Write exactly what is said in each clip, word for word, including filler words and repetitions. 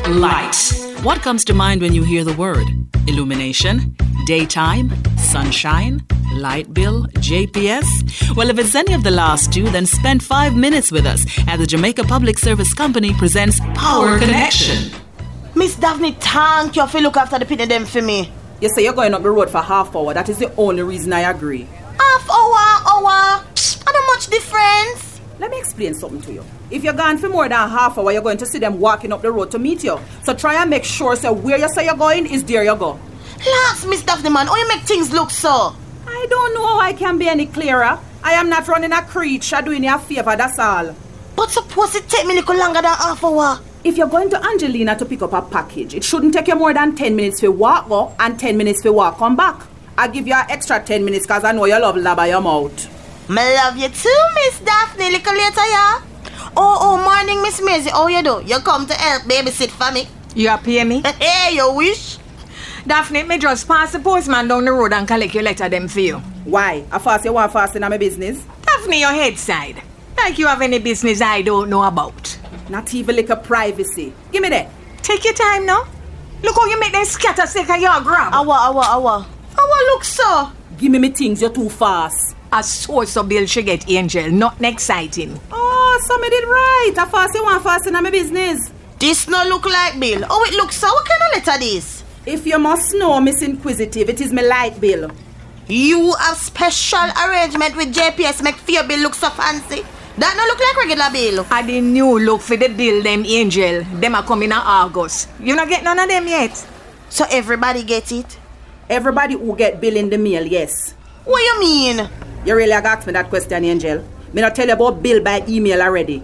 Light. What comes to mind when you hear the word? Illumination? Daytime? Sunshine? Light bill? J P S? Well, if it's any of the last two, then spend five minutes with us as the Jamaica Public Service Company presents Power Connection. Miss Daphne, thank you for look after the pitney them for me. You say you're going up the road for half hour. That is the only reason I agree. Half hour, hour. Not much difference. Let me explain something to you. If you're gone for more than half hour, you're going to see them walking up the road to meet you. So try and make sure so where you say you're going is there you go. Last, Miss Daphne, man, how you make things look so? I don't know how I can be any clearer. I am not running a creature doing you a favor, that's all. But suppose it take me a little longer than half hour. If you're going to Angelina to pick up a package, it shouldn't take you more than ten minutes to walk up and ten minutes to walk come back. I'll give you an extra ten minutes because I know you love lava your mouth. I love you too, Miss Daphne. Little later, yeah? Oh, oh, morning, Miss Maisie. How you do? You come to help babysit for me? You pay me? Hey, you wish? Daphne, me just pass the postman down the road and collect your letter them for you. Why? I fast you want fast in my business? Daphne, your head side. Like you have any business I don't know about. Not even like a privacy. Give me that. Take your time now. Look how you make them scatter stick of your grab. Awa, awa, awa. Awa, look so. Give me me things, you're too fast. A source of bill she get, Angel, nothing exciting. Oh, so me did right. I fast you want fast in my business. This no look like bill. Oh, it looks so. What kind of letter this? If you must know, Miss Inquisitive, it is my light bill. You have special arrangement with J P S make for your bill look so fancy. That no look like regular bill. I the new look for the bill, them, Angel. Them are coming in August. You not get none of them yet? So everybody get it? Everybody who get bill in the mail, yes. What you mean? You really have asked me that question, Angel. Me not tell you about bill by email already.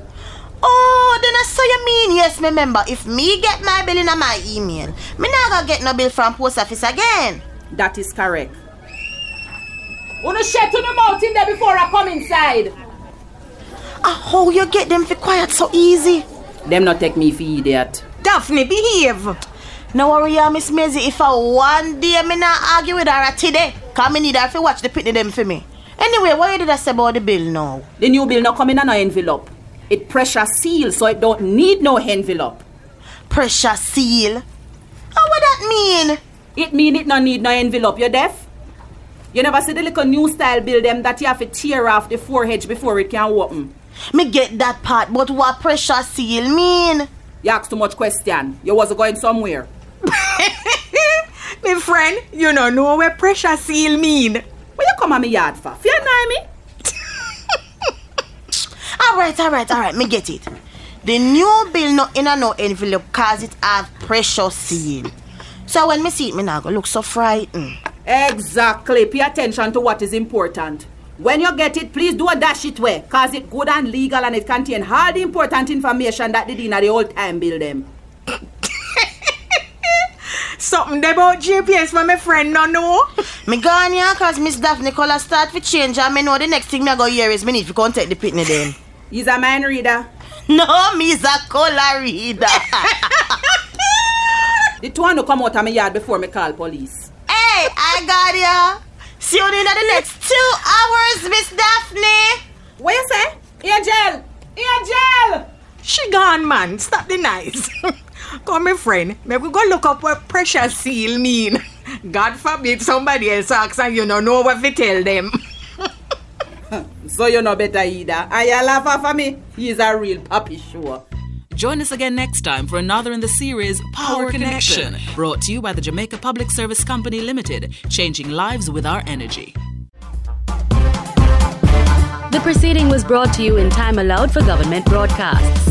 Oh, then I saw you mean. Yes, remember, if me get my bill in my email, me not gonna get no bill from post office again. That is correct. Wanna shut to the mouth in there before I come inside? Ah, how you get them for quiet so easy? Them not take me for idiot. Daphne, behave. No worry, ya, Miss Maisie. If I one day me not argue with her today, cause me need her to watch the pitney them for me. Anyway, what did I say about the bill now? The new bill not come in an envelope. It pressure seal, so it don't need no envelope. Pressure seal? Oh, what that mean? It mean it no need no envelope. You deaf? You never see the little new style bill them that you have to tear off the forehead before it can open. Me get that part, but what pressure seal mean? You ask too much question. You was going somewhere. My friend, you don't know what pressure seal mean. What you come on me yard for? Fear know me? Alright, alright, alright, me get it. The new bill no in a no envelope cause it have pressure seal. So when me see it, me now go look so frightened. Exactly. Pay attention to what is important. When you get it, please do a dash it way, cause it good and legal and it contain all the important information that they did in the old time bill them. Something about J P S for my friend no know. Me gone here cause Miss Daphne color start to change and me know the next thing me go hear is me need to contact the pitney then. He's a mind reader. No, me's a color reader. The two want to come out of my yard before me call police. Hey, I got ya. See you in the next two hours, Miss Daphne. What you say? Angel! Angel! She gone, man. Stop the nice. Come, my friend. Maybe we go look up what pressure seal mean. God forbid somebody else asks and you don't know what to tell them. So you know better either. And you laugh for me. He's a real puppy sure. Join us again next time for another in the series Power, Power Connection, Connection, brought to you by the Jamaica Public Service Company Limited, changing lives with our energy. The proceeding was brought to you in time allowed for government broadcasts.